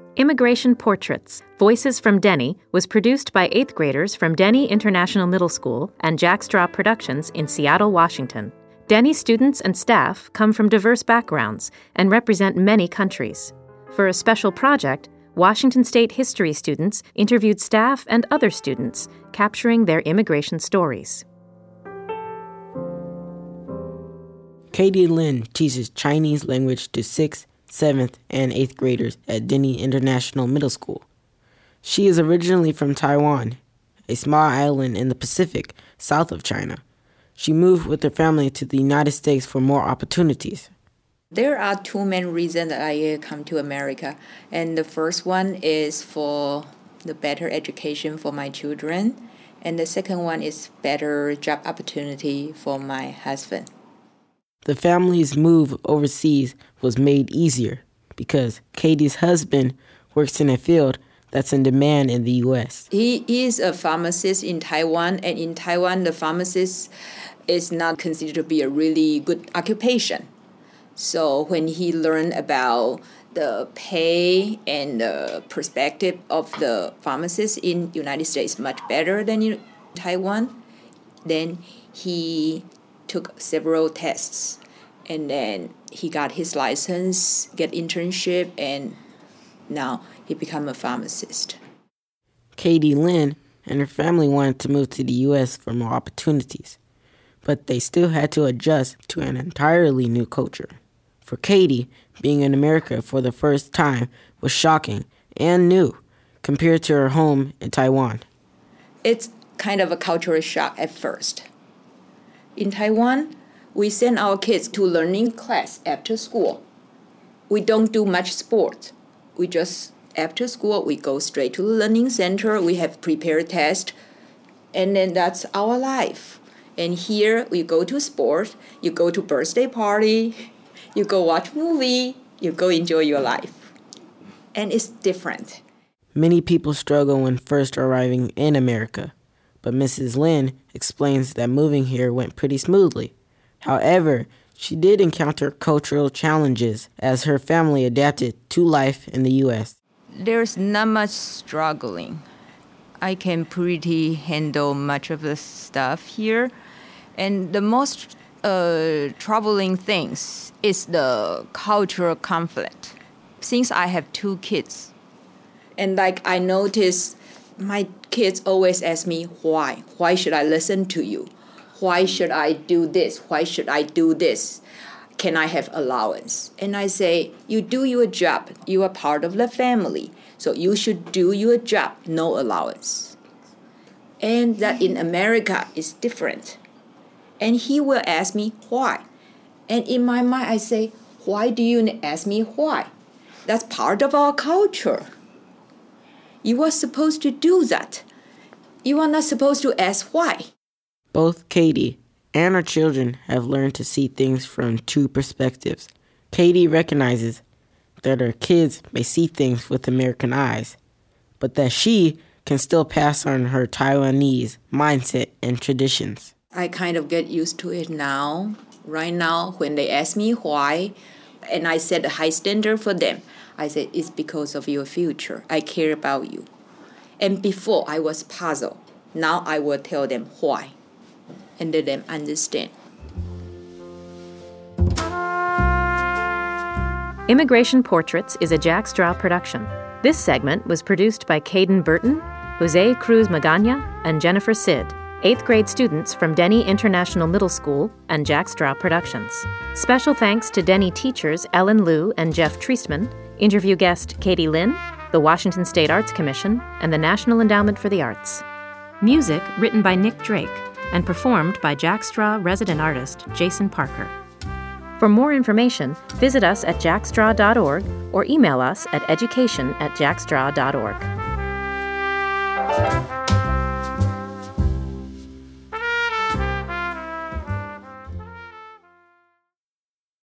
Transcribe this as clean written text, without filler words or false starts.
Immigration Portraits, Voices from Denny was produced by 8th graders from Denny International Middle School and Jack Straw Productions in Seattle, Washington. Denny students and staff come from diverse backgrounds and represent many countries. For a special project, Washington State history students interviewed staff and other students, capturing their immigration stories. Katie Lin teaches Chinese language to 6th, 7th, and 8th graders at Denny International Middle School. She is originally from Taiwan, a small island in the Pacific south of China. She moved with her family to the United States for more opportunities. There are two main reasons that I come to America. And the first one is for the better education for my children. And the second one is better job opportunity for my husband. The family's move overseas was made easier because Katie's husband works in a field that's in demand in the U.S. He is a pharmacist in Taiwan, and in Taiwan, the pharmacist is not considered to be a really good occupation. So when he learned about the pay and the perspective of the pharmacists in United States much better than in Taiwan, then he took several tests, and then he got his license, get internship, and now he become a pharmacist. Katie Lin and her family wanted to move to the U.S. for more opportunities, but they still had to adjust to an entirely new culture. For Katie, being in America for the first time was shocking and new compared to her home in Taiwan. It's kind of a cultural shock at first. In Taiwan, we send our kids to learning class after school. We don't do much sport. We just, after school, we go straight to the learning center. We have prepared tests, and then that's our life. And here, we go to sport, you go to birthday party, you go watch movie, you go enjoy your life. And it's different. Many people struggle when first arriving in America, but Mrs. Lin explains that moving here went pretty smoothly. However, she did encounter cultural challenges as her family adapted to life in the U.S. There's not much struggling. I can pretty handle much of the stuff here. And the most troubling things is the cultural conflict. Since I have 2 kids, and I notice my kids always ask me, why? Why should I listen to you? Why should I do this? Why should I do this? Can I have allowance? And I say, you do your job. You are part of the family. So you should do your job, no allowance. And that in America is different. And he will ask me why. And in my mind, I say, why do you ask me why? That's part of our culture. You are supposed to do that. You are not supposed to ask why. Both Katie and her children have learned to see things from 2 perspectives. Katie recognizes that her kids may see things with American eyes, but that she can still pass on her Taiwanese mindset and traditions. I kind of get used to it now. Right now, when they ask me why, and I set a high standard for them, I say, it's because of your future. I care about you. And before, I was puzzled. Now I will tell them why, and let them understand. Immigration Portraits is a Jack Straw production. This segment was produced by Caden Burton, Jose Cruz Magana, and Jennifer Sid, 8th grade students from Denny International Middle School and Jack Straw Productions. Special thanks to Denny teachers Ellen Liu and Jeff Treisman, interview guest Katie Lin, the Washington State Arts Commission, and the National Endowment for the Arts. Music written by Nick Drake and performed by Jack Straw resident artist Jason Parker. For more information, visit us at jackstraw.org or email us at education@jackstraw.org.